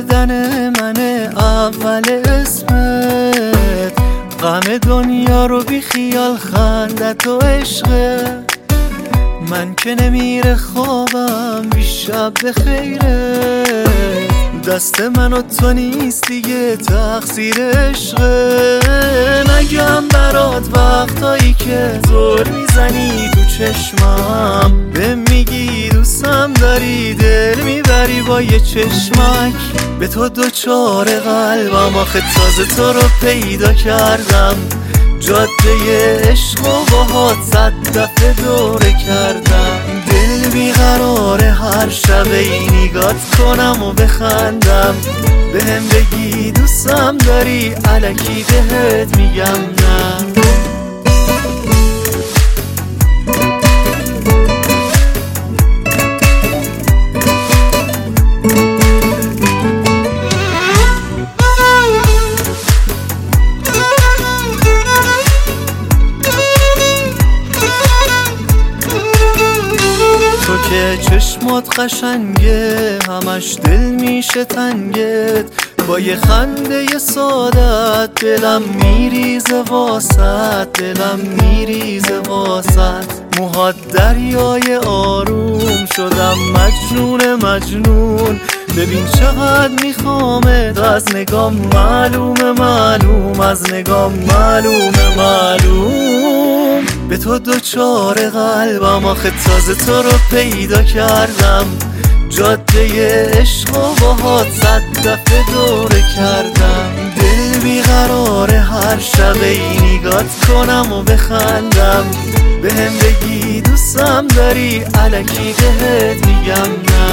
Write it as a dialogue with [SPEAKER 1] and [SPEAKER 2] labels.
[SPEAKER 1] کردن من اول اسمت، غم دنیا رو بی خیال خندت و عشقه. من که نمیره خوابم بی شب به خیره، دست من و تو نیست دیگه تقصیر عشقه. نگم برات وقتایی که زور میزنی تو چشمم، به میگی دوستم داری دل میبری با یه چشمک. به تو دوچار قلبم آخه تازه تو رو پیدا کردم، جاده عشق و باهات 100 دفعه دوره کردم. دل بیقراره هر شب نگات کنم و بخندم، بهم بگی دوستم داری الکی بهت میگم نه. تو که چشمات قشنگه همش دل میشه تنگت، با یه خنده سادت دلم میریزه واسط، دلم میریزه واسط. موهات دریای آروم شدم مجنون مجنون، ببین چقدر میخوامت، از نگام معلومه معلوم، از نگام معلومه معلوم. به تو دوچار قلبم آخه تازه تو رو پیدا کردم، جاده عشق و باهات 100 دفعه دوره کردم. دل بیقراره هر شب نگات کنم و بخندم، بهم بگی دوستم داری الکی بهت میگم نه.